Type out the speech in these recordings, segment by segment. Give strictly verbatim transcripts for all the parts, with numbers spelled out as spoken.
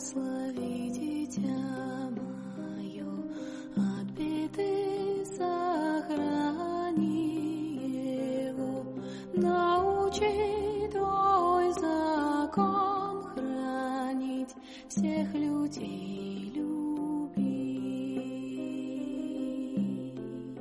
благослови, дитя мое, от беды сохрани его, научи твой закон хранить, всех людей любить.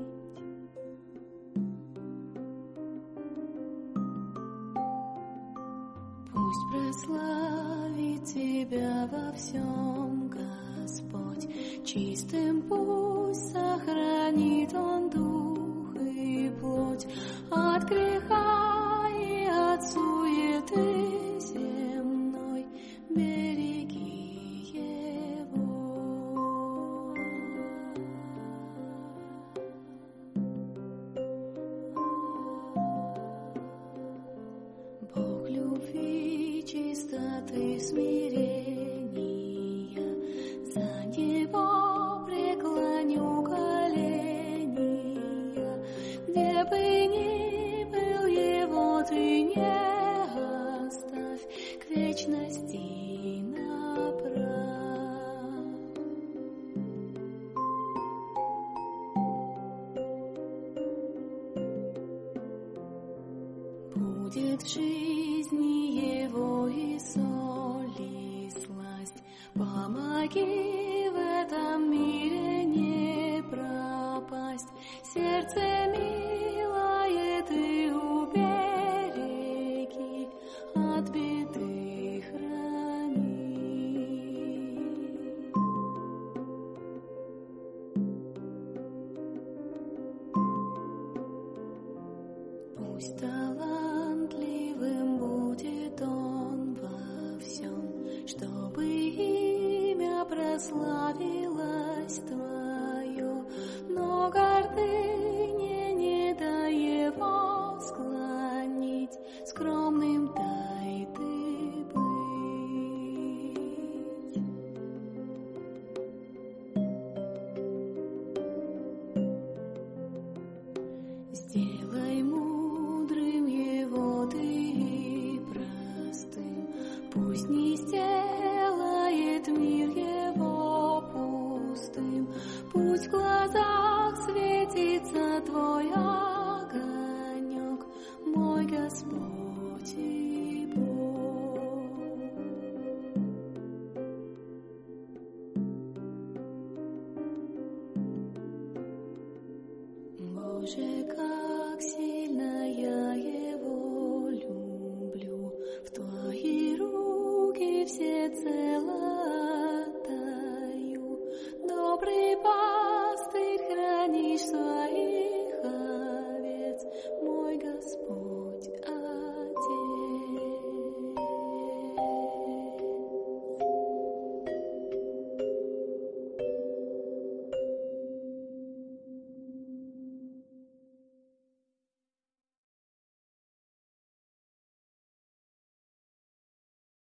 Пусть прославит тебя во всем Господь, чистым пусть сохранит Он дух и плоть от греха и от суеты земной, береги его. Бог любви, чистоты, смирения, за Него преклоню колени я. Где бы ни был Его, ты не оставь к вечности направь. Будет в жизни его и соль, и сласть. Помоги в этом мире не пропасть. Сердце милое ты убереги, от беды храни. Пусть талантливым будет он во всем, чтобы имя прославилось твое, но гордыне не дай его склонить, скромным дай ты быть. Сделай мудрым его ты и простым, пусть не сделает мир его пустым, пусть в глазах светится твой огонек, мой Господь и Бог. Боже, как сильно я его люблю, в твои руки всецело отдаю. Добрый пастырь, хранишь свою